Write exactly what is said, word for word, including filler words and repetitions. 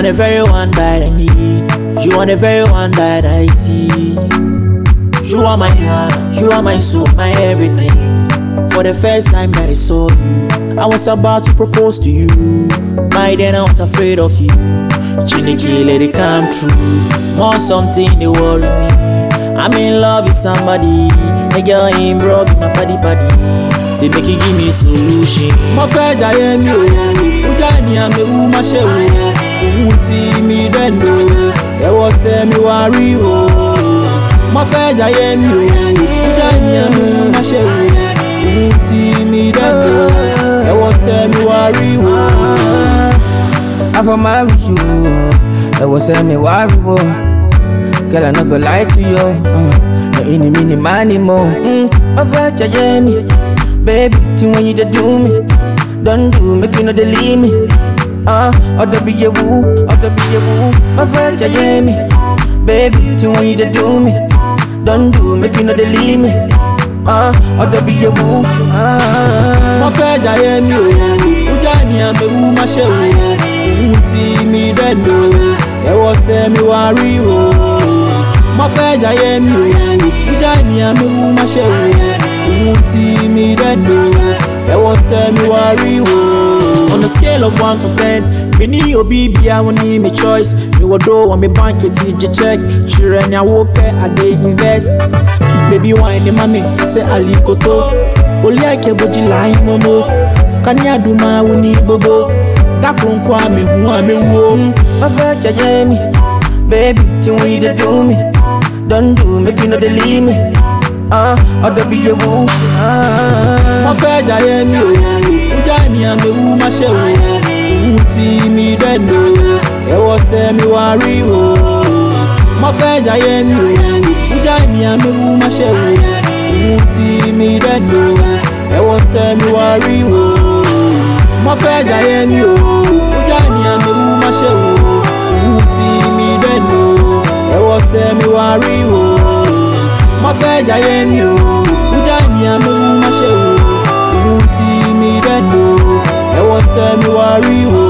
the very one that I need. You are the very one that I see. You are my heart, you are my soul, my everything. For the first time that I saw you, I was about to propose to you. By then I was afraid of you. Chiniki, let it come true. More something they worry me. I'm in love with somebody. The girl ain't broke, my body body. Say make it give me solution. My friend I am you. Ujani ame uma shewu. Uti mi dendo. There was a me worry oh. My friend I am you. Ujani ame uma shewu. Uti mi dendo. There was a me worry oh. I for marry you. There was a me worry oh. Girl, I not gonna lie to you. Mm. No any mini money more. Mm. I felt you, Jamie. Baby, till when you just do me. Don't do, make you know they leave me. Ah, uh, I'll be your woo, I'll be your woo. I felt you, Jamie. Baby, till when you just do me. Don't do, make you know they leave me. Ah, uh, I'll be your woo. Ah, my friend, I am you. Ujani ame woo, my show. Uti mi dendo. There was a me worry oh. My friend I am you. Ujani ame woo, my show. Uti mi dendo. There was a me worry oh. On a scale of one to ten, me ni obi bia woni me choice. Me wodo on me bank it check. Children ya wo pe I dey invest. Baby wine the mommy say ali koto. Oli ake boji line momo. Kanya duma woni bobo. Dakun kwa me hu ame wo. My felt you, Jamie. Baby, till when you just do me. Don't do, make you know they leave me. Ah, uh, I'll be your woo. Ah, my friend I am you. Ujani ame woo, my show. Uti mi dendo. There was a me worry oh. My friend I am you. Ujani ame woo, my show. Uti mi dendo. There was a me worry oh. My friend I am you. Ujani ame woo, my show. Uti mi dendo. There was a me worry oh. My friend I am you. Ujani ame woo, my show. Uti mi dendo. There was a me worry oh.